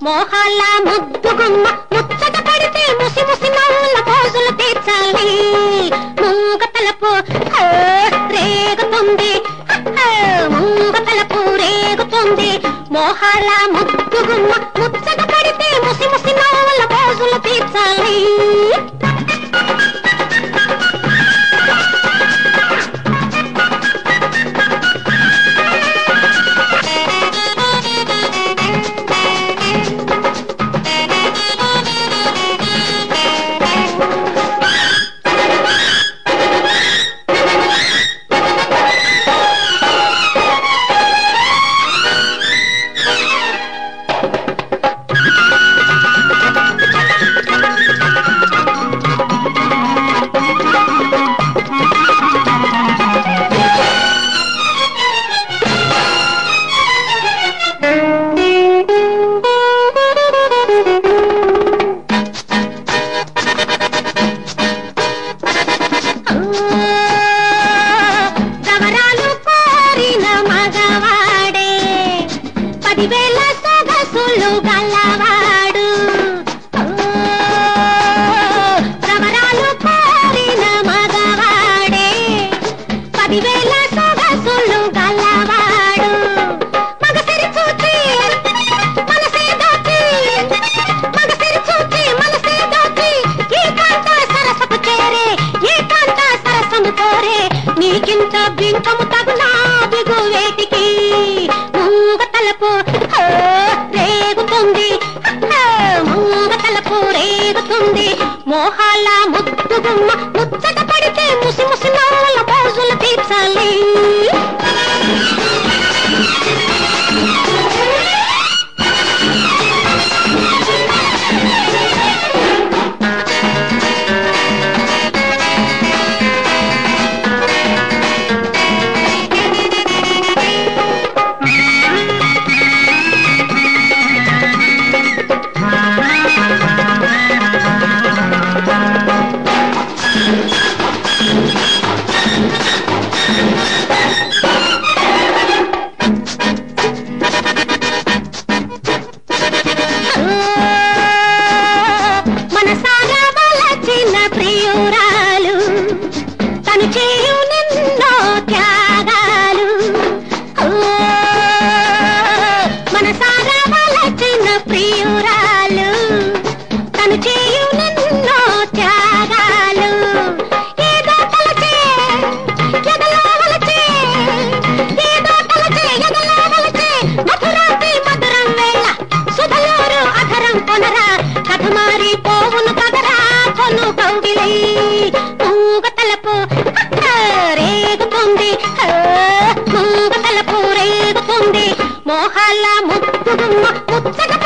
మోహాల ముద్దుగుమ్మ ముచ్చట పడితే ముసి ముసి నవ్వుల పోజులు తీర్చాలి. మూగ తలపు రేగుతుంది, మూగ తలపు రేగుతుంది. మోహాల ముద్దుగుమ్మ ముచ్చట పడితే ముసి ముసి నవ్వుల పోజులు తీర్చాలి. గలవాడు సమరాలు కోరిన మగవాడే 10,000 సొగసులు గలవాడు. మగసిరి చూచి మనసే దోచి, మగసిరి చూచి మనసే దోచి, ఏకాంత సరసపు చేరే ఏకాంత సరసము కోరే. నీకింత బింకము తగునా బిగు వేటికి మూగ తలపు రేగుతుంది, మూగ తలపు రేగుతుంది. మోహాల ముద్దుగుమ్మ ముచ్చట పడితే ముసి ముసి నవ్వుల పోజులు తీర్చాలి. ప్రియురాలు తను చేయు నిన్నో త్యాగాలు, మనసారా వలచిన ప్రియురాలు తను చేయు నిన్నో త్యాగాలు. ఏదో తలచే ఎదలో వలచే, ఏదో తలచే ఎదలో వలచే, మధురాతి మధురం వేళ సుధలోరు అధరం కొనరా. కథ మారి పోవును కదరా కొను కౌగిలై. మూగ తలపు రేగుతుంది, మూగ తలపు రేగుతుంది. మోహాల ముద్దుగుమ్మ ముచ్చట